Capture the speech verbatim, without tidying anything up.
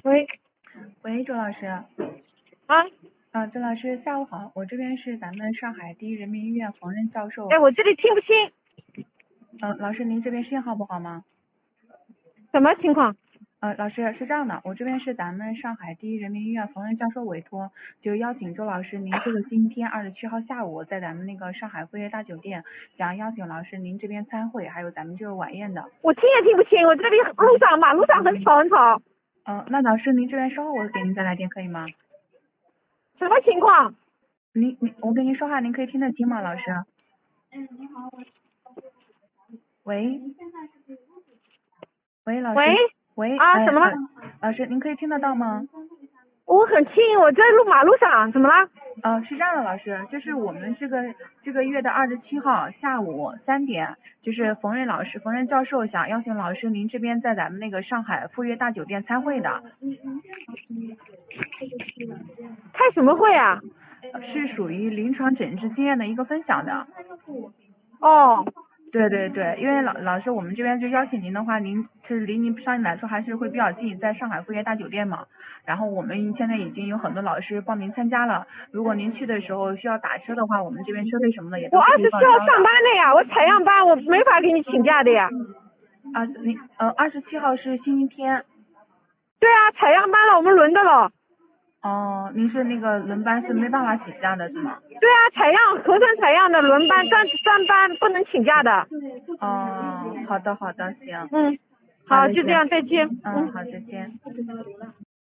喂， 喂，周老师。 啊， 啊，周老师，下午好，我这边是咱们上海第一人民医院缝纫教授。 哎，我这里听不清， 嗯、老师，您这边信号不好吗？ 什么情况？ 呃，老师是这样的，我这边是咱们上海第一人民医院缝纫教授委托，就邀请周老师您这个星期天二十七号下午在咱们那个上海辉悦大酒店，想邀请老师您这边参会，还有咱们这个晚宴的。 我听也听不清，我这里路上马路上很吵很吵， 嗯、那老师您这边稍后我给您再来电可以吗？ 什么情况？ 您您我跟您说话您可以听得清吗，老师？喂，喂，老师。 喂， 喂， 啊， 哎什么了？ 呃老师您可以听得到吗？ 我很轻，我在路马路上，怎么了？ 呃，是这样的，老师，就是我们这个这个月的二十七号下午三点，就是冯瑞老师、冯瑞教授想邀请老师您这边在咱们那个上海富悦大酒店参会的， 开什么会啊？ 呃是属于临床诊治经验的一个分享的。 哦， 对对对，因为老老师我们这边就邀请您的话，您是离您相对来说还是会比较近，在上海富悦大酒店嘛。然后我们现在已经有很多老师报名参加了，如果您去的时候需要打车的话，我们这边车费什么的也都我二是可以报销的。 十四号上班的呀，我采样班，我没法给你请假的呀。 啊，您呃二十七号是星期天。 对啊，采样班了，我们轮的了。 哦，您是那个轮班是没办法请假的是吗？ 对啊，采样核酸采样的轮班专专班不能请假的。 哦，好的好的，行。 嗯，好， 好的行就这样，再见。 嗯，好，再见。